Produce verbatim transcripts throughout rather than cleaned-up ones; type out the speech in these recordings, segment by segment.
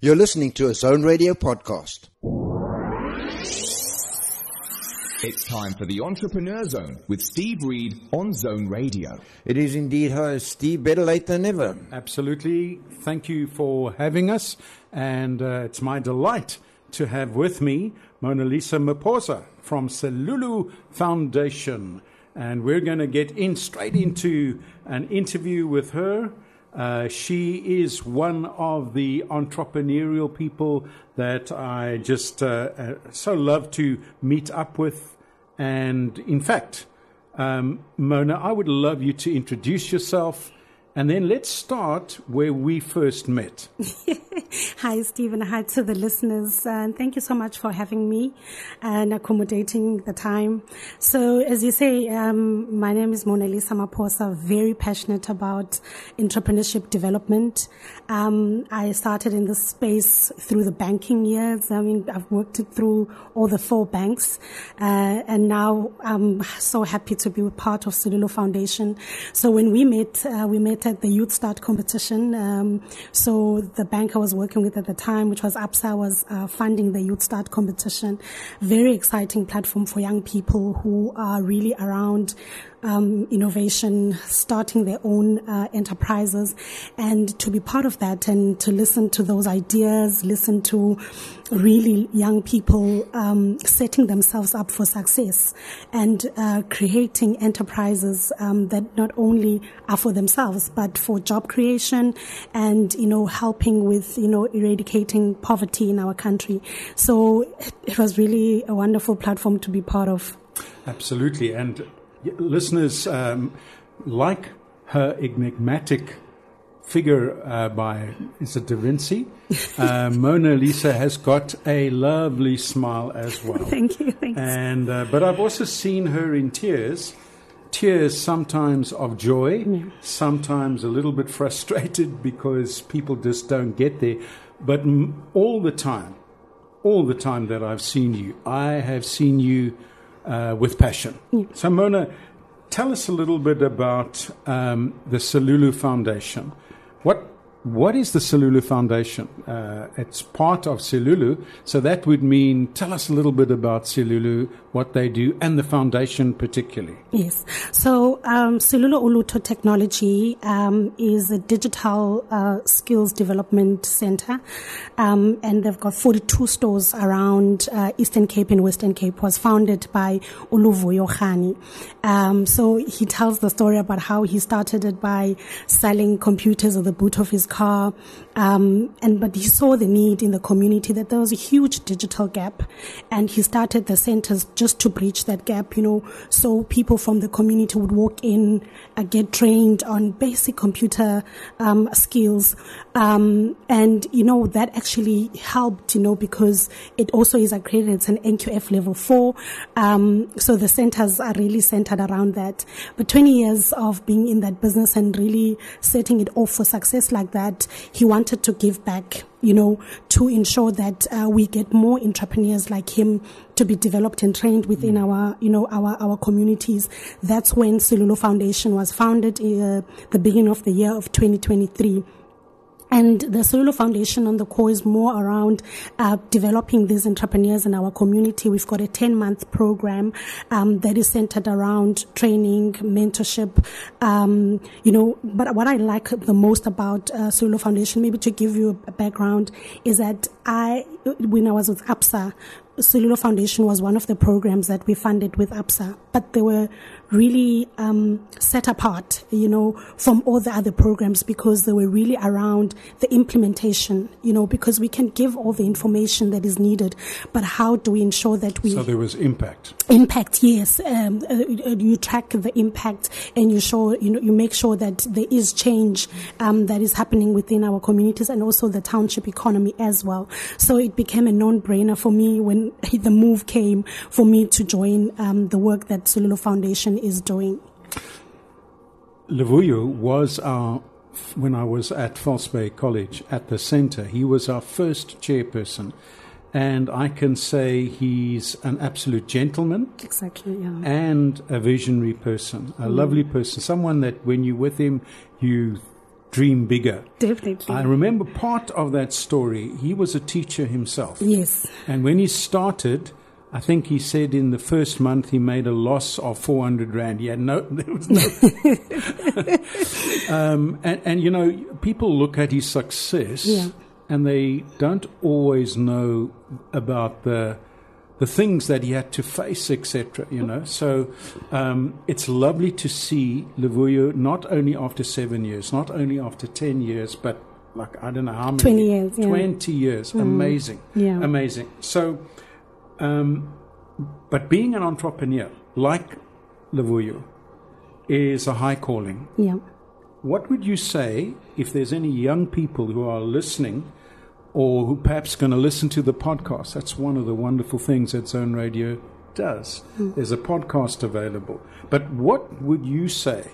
You're listening to a Zone Radio podcast. It's time for the Entrepreneur Zone with Steve Reed on Zone Radio. It is indeed host Steve, better late than never. Absolutely. Thank you for having us. And uh, it's my delight to have with me Mona Lisa Maposa from Selulu Foundation. And we're going to get in straight into an interview with her. Uh, she is one of the entrepreneurial people that I just uh, uh, so love to meet up with. And in fact, um, Mona, I would love you to introduce yourself. And then let's start where we first met. Hi, Stephen. Hi to the listeners. Uh, and thank you so much for having me and accommodating the time. So, as you say, um, my name is Mona Lisa Maposa, very passionate about entrepreneurship development. Um, I started in this space through the banking years. I mean, I've worked it through all the four banks. Uh, and now I'm so happy to be a part of Selulu Foundation. So when we met, uh, we met at the Youth Start competition. Um, so the bank I was working with at the time, which was ABSA, was uh, funding the Youth Start competition. Very exciting platform for young people who are really around um, innovation, starting their own uh, enterprises, and to be part of that and to listen to those ideas, listen to really young people um, setting themselves up for success and uh, creating enterprises um, that not only are for themselves but for job creation and, you know, helping with, you know, eradicating poverty in our country. So it, it was really a wonderful platform to be part of. Absolutely. And listeners, um, like her enigmatic figure uh, by, is it Da Vinci? Uh, Mona Lisa has got a lovely smile as well. Thank you. Thanks. And uh, but I've also seen her in tears. Tears sometimes of joy, yeah. Sometimes a little bit frustrated because people just don't get there. But m- all the time, all the time that I've seen you, I have seen you uh, with passion. Yeah. So Mona, tell us a little bit about um, the Selulu Foundation. What What is the Selulu Foundation? Uh, it's part of Selulu, so that would mean, tell us a little bit about Selulu, what they do, and the foundation particularly. Yes. So um, Selulu Uluto Technology um, is a digital uh, skills development center, um, and they've got forty-two stores around uh, Eastern Cape and Western Cape. Was founded by Uluvuyo Khani. Um, so he tells the story about how he started it by selling computers at the boot of his car, um, and but he saw the need in the community that there was a huge digital gap, and he started the centers just to bridge that gap, you know, so people from the community would walk in, uh, get trained on basic computer um, skills, um, and you know that actually helped, you know, because it also is accredited. It's an N Q F level four, um, so the centers are really centered around that. But twenty years of being in that business and really setting it off for success like that, he wanted to give back, you know, to ensure that uh, we get more entrepreneurs like him to be developed and trained within mm. our, you know, our, our communities. That's when Selulu Foundation was founded in uh, the beginning of the year of twenty twenty-three. And the Selulu Foundation on the core is more around uh, developing these entrepreneurs in our community. We've got a ten-month program um, that is centered around training, mentorship, um, you know. But what I like the most about uh, Selulu Foundation, maybe to give you a background, is that I, when I was with ABSA, Selulu Foundation was one of the programs that we funded with ABSA, but they were really um, set apart, you know, from all the other programs because they were really around the implementation, you know, because we can give all the information that is needed, but how do we ensure that we... So there was impact. Impact, yes. Um, uh, you track the impact and you show, you know, you make sure that there is change um, that is happening within our communities and also the township economy as well. So it became a non-brainer for me when the move came for me to join um, the work that Selulu Foundation is doing. Luvuyo was our, when I was at False Bay College at the center, he was our first chairperson. And I can say he's an absolute gentleman. Exactly, yeah. And a visionary person, a mm. lovely person, someone that when you're with him, you dream bigger. Definitely. I remember part of that story. He was a teacher himself. Yes. And when he started, I think he said in the first month he made a loss of four hundred rand. He had no, there was no. um, and, and, you know, people look at his success Yeah. and they don't always know about the the things that he had to face, et cetera. You know, so um, it's lovely to see Luvuyo not only after seven years, not only after ten years, but like I don't know how many twenty years, yeah. twenty years, mm. amazing, yeah. amazing. So, um, but being an entrepreneur like Luvuyo is a high calling. Yeah. What would you say if there's any young people who are listening? Or who perhaps going to listen to the podcast? That's one of the wonderful things that Zone Radio does. Mm. There's a podcast available. But what would you say,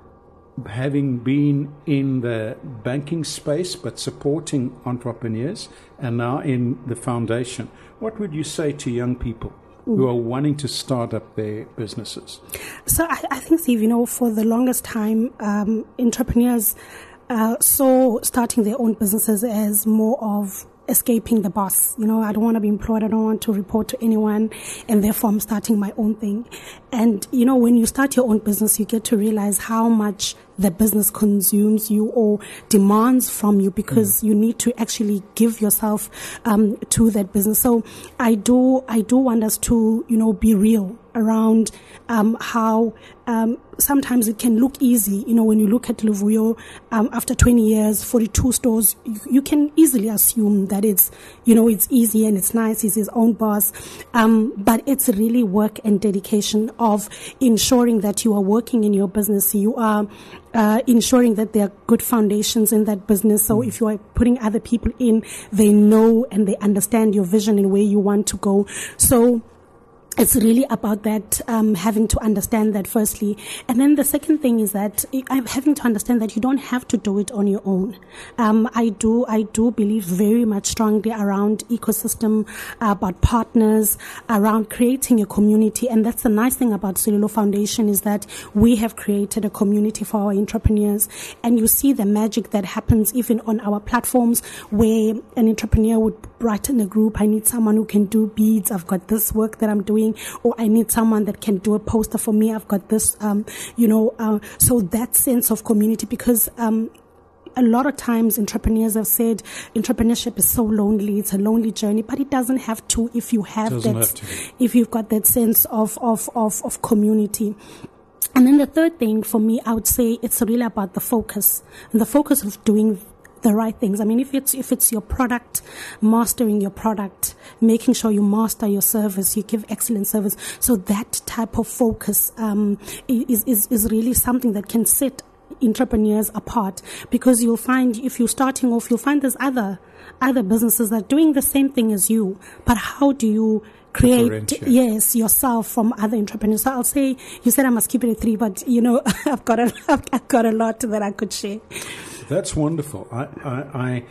having been in the banking space but supporting entrepreneurs and now in the foundation, what would you say to young people mm. who are wanting to start up their businesses? So I, I think, Steve, you know, for the longest time, um, entrepreneurs Uh, saw starting their own businesses as more of escaping the boss. You know, I don't want to be employed. I don't want to report to anyone. And therefore, I'm starting my own thing. And, you know, when you start your own business, you get to realize how much the business consumes you or demands from you because mm. you need to actually give yourself um, to that business. So I do, I do want us to, you know, be real around um, how um, sometimes it can look easy. You know, when you look at Luvuyo, um, after twenty years, forty-two stores, you, you can easily assume that it's, you know, it's easy and it's nice. He's his own boss. Um, but it's really work and dedication of ensuring that you are working in your business. You are uh, ensuring that there are good foundations in that business. So mm. if you are putting other people in, they know and they understand your vision and where you want to go. So it's really about that, um, having to understand that firstly. And then the second thing is that I'm having to understand that you don't have to do it on your own. Um, I do, I do believe very much strongly around ecosystem, uh, about partners, around creating a community. And that's the nice thing about Sello Foundation is that we have created a community for our entrepreneurs. And you see the magic that happens even on our platforms where an entrepreneur would write in a group, I need someone who can do beads. I've got this work that I'm doing. Or I need someone that can do a poster for me. I've got this, um, you know, uh, so that sense of community, because um, a lot of times entrepreneurs have said entrepreneurship is so lonely. It's a lonely journey, but it doesn't have to if you have doesn't that, have to. if you've got that sense of, of, of, of community. And then the third thing for me, I would say it's really about the focus and the focus of doing the right things. I mean, if it's if it's your product, mastering your product, making sure you master your service, you give excellent service. So that type of focus um, is is is really something that can set entrepreneurs apart, because you'll find if you're starting off, you'll find there's other other businesses that are doing the same thing as you, but how do you create, yes, yourself from other entrepreneurs? So I'll say, you said I must keep it at three, but you know, I've got a, I've got a lot that I could share. That's wonderful. I, I, I,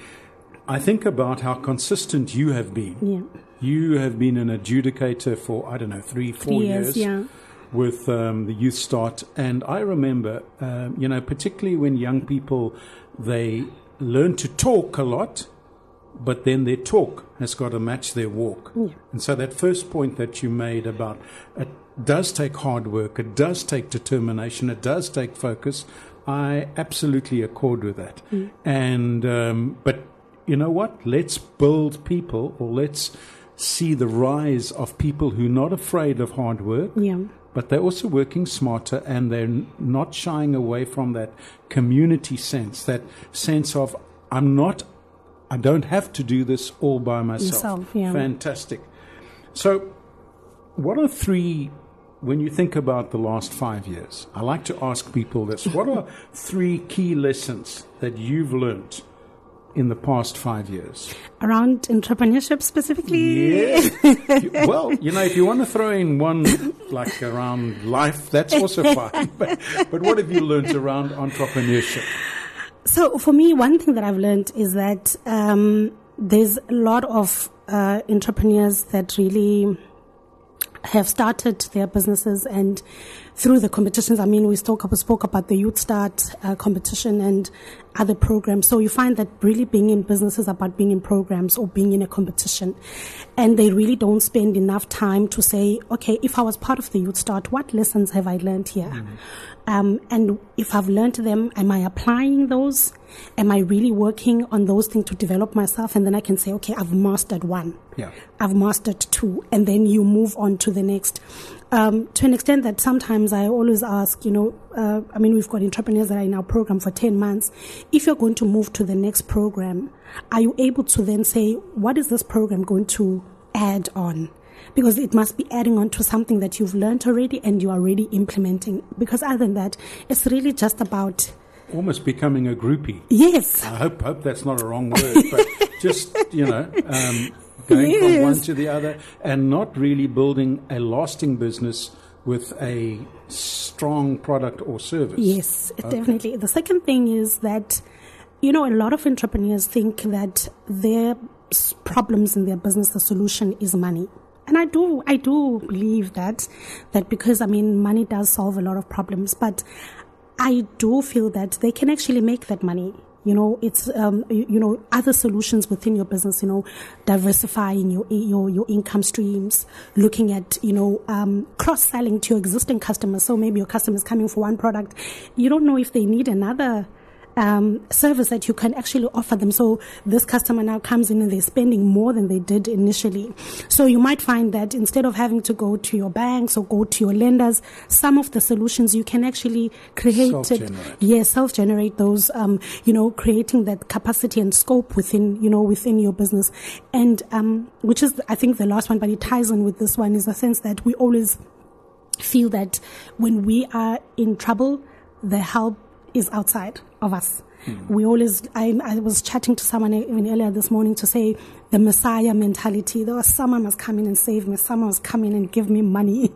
I think about how consistent you have been. Yeah. You have been an adjudicator for, I don't know, three, four three years, years yeah. with um, the Youth Start. And I remember, um, you know, particularly when young people, they learn to talk a lot, but then their talk has got to match their walk. Yeah. And so that first point that you made about it does take hard work, it does take determination, it does take focus, I absolutely accord with that. Mm. And um, but you know what? Let's build people, or let's see the rise of people who are not afraid of hard work, yeah. but they're also working smarter, and they're not shying away from that community sense, that sense of I'm not, I don't have to do this all by myself. Yourself, yeah. Fantastic. So, what are three? When you think about the last five years, I like to ask people this. What are three key lessons that you've learned in the past five years? Around entrepreneurship specifically? Yeah. Well, you know, if you want to throw in one, like around life, that's also fine. But, but what have you learned around entrepreneurship? So for me, one thing that I've learned is that um, there's a lot of uh, entrepreneurs that really have started their businesses, and through the competitions. I mean, we spoke, we spoke about the Youth Start uh, competition and other programs. So you find that really being in business is about being in programs or being in a competition. And they really don't spend enough time to say, okay, if I was part of the Youth Start, what lessons have I learned here? Mm-hmm. Um, and if I've learned them, am I applying those? Am I really working on those things to develop myself? And then I can say, okay, I've mastered one. Yeah. I've mastered two. And then you move on to the next. Um, to an extent that sometimes I always ask, you know, uh, I mean, we've got entrepreneurs that are in our program for ten months. If you're going to move to the next program, are you able to then say, what is this program going to add on? Because it must be adding on to something that you've learned already and you are already implementing. Because other than that, it's really just about... almost becoming a groupie. Yes. I hope hope that's not a wrong word, but just, you know, um, going yes. from one to the other and not really building a lasting business with a strong product or service. Yes, okay. Definitely. The second thing is that, you know, a lot of entrepreneurs think that their problems in their business, the solution is money. And I do, I do believe that, that because, I mean, money does solve a lot of problems, but I do feel that they can actually make that money. You know, it's, um, you, you know, other solutions within your business, you know, diversifying your, your, your income streams, looking at, you know, um, cross-selling to your existing customers. So maybe your customer's coming for one product. You don't know if they need another Um, service that you can actually offer them. So this customer now comes in and they're spending more than they did initially. So you might find that instead of having to go to your banks or go to your lenders, some of the solutions you can actually create. Self-generate. Yes, self-generate those, um, you know, creating that capacity and scope within, you know, within your business. And, um, which is, I think, the last one, but it ties in with this one, is the sense that we always feel that when we are in trouble, the help is outside of us. Mm. We always, I, I was chatting to someone even earlier this morning to say the Messiah mentality. There was someone must come in and save me. Someone must come in and give me money.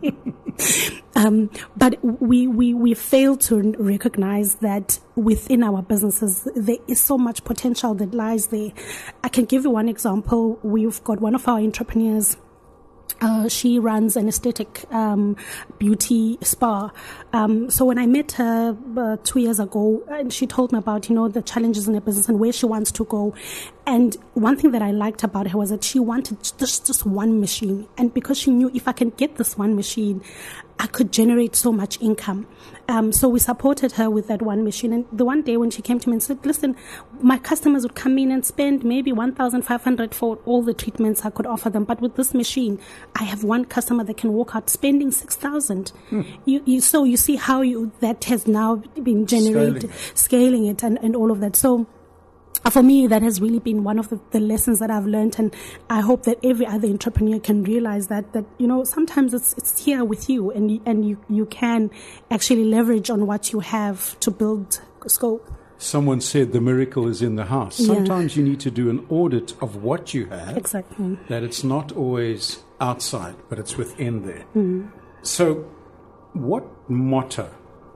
um, but we, we, we fail to recognize that within our businesses, there is so much potential that lies there. I can give you one example. We've got one of our entrepreneurs. Uh, she runs an aesthetic um, beauty spa. Um, so when I met her uh, two years ago, and she told me about, you know, the challenges in her business and where she wants to go. And one thing that I liked about her was that she wanted just, just one machine. And because she knew if I can get this one machine, I could generate so much income. Um, so we supported her with that one machine. And the one day when she came to me and said, listen, my customers would come in and spend maybe one thousand five hundred dollars for all the treatments I could offer them. But with this machine, I have one customer that can walk out spending six thousand dollars. Hmm. You, you, so you see how you, that has now been generated, scaling, scaling it and, and all of that. So for me, that has really been one of the, the lessons that I've learned, and I hope that every other entrepreneur can realize that, that, you know, sometimes it's, it's here with you, and you, and you, you can actually leverage on what you have to build scope. Someone said the miracle is in the house. Sometimes yeah. you need to do an audit of what you have. Exactly. That it's not always outside, but it's within there. Mm. So what motto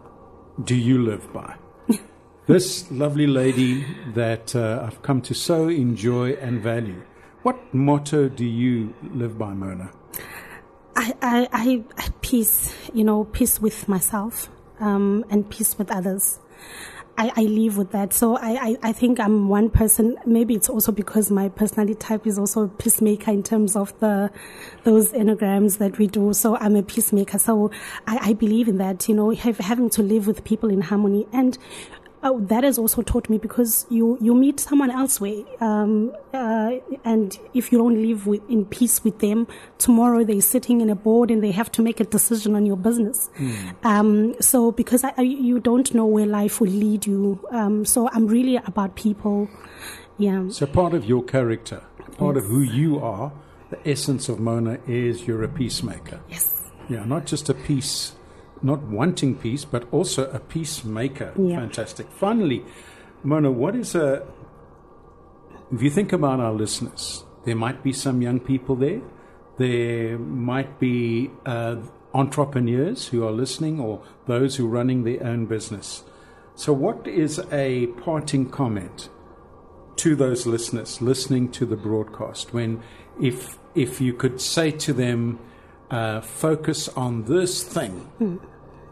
do you live by? This lovely lady that uh, I've come to so enjoy and value. What motto do you live by, Mona? I, I, I, I peace, you know, peace with myself um, and peace with others. I, I live with that. So I, I, I think I'm one person. Maybe it's also because my personality type is also a peacemaker in terms of the those enneagrams that we do. So I'm a peacemaker. So I, I believe in that, you know, have, having to live with people in harmony. And Oh, that has also taught me, because you, you meet someone elsewhere, um, uh, and if you don't live with, in peace with them, tomorrow they're sitting in a board and they have to make a decision on your business. Mm. Um, so because I, I, you don't know where life will lead you. Um, so I'm really about people. Yeah. So part of your character, part yes. of who you are, the essence of Mona is you're a peacemaker. Yes. Yeah, not just a peace. Not wanting peace, but also a peacemaker. Yeah. Fantastic. Finally, Mona, what is a... If you think about our listeners, there might be some young people there. There might be uh, entrepreneurs who are listening, or those who are running their own business. So what is a parting comment to those listeners listening to the broadcast, when if if you could say to them, Uh, focus on this thing, mm.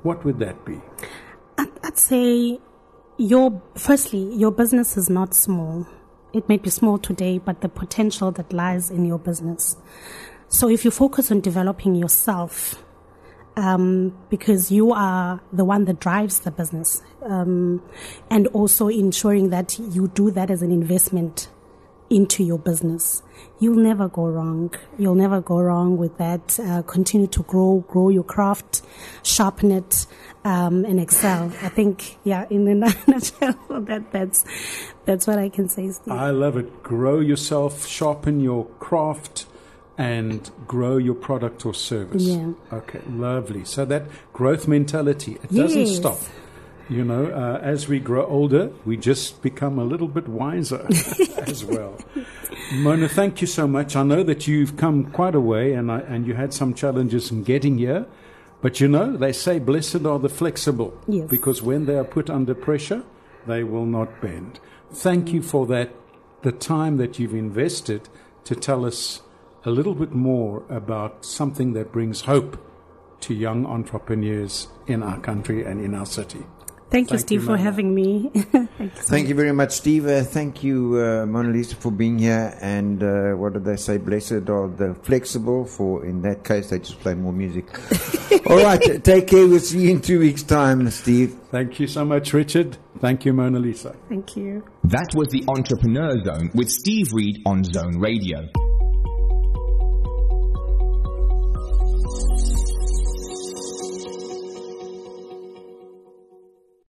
what would that be? I'd, I'd say your firstly, your business is not small. It may be small today, but the potential that lies in your business. So if you focus on developing yourself, um, because you are the one that drives the business, um, and also ensuring that you do that as an investment into your business, you'll never go wrong. You'll never go wrong with that. Uh, continue to grow, grow your craft, sharpen it, um, and excel. I think, yeah, in a nutshell, that that's that's what I can say, Steve. I love it. Grow yourself, sharpen your craft, and grow your product or service. Yeah. Okay, lovely. So that growth mentality, it Yes. doesn't stop. You know, uh, as we grow older, we just become a little bit wiser as well. Mona, thank you so much. I know that you've come quite a way, and I, and you had some challenges in getting here. But you know, they say blessed are the flexible. Yes. Because when they are put under pressure, they will not bend. Thank you for that, the time that you've invested to tell us a little bit more about something that brings hope to young entrepreneurs in our country and in our city. Thank you, Thank Steve, you, for Mona. having me. Thank you, so Thank you very much, Steve. Uh, thank you, uh, Mona Lisa, for being here. And uh, what did they say? Blessed are the flexible, for in that case, they just play more music. All right, t- take care. We'll see you in two weeks' time, Steve. Thank you so much, Richard. Thank you, Mona Lisa. Thank you. That was the Entrepreneur Zone with Steve Reed on Zone Radio.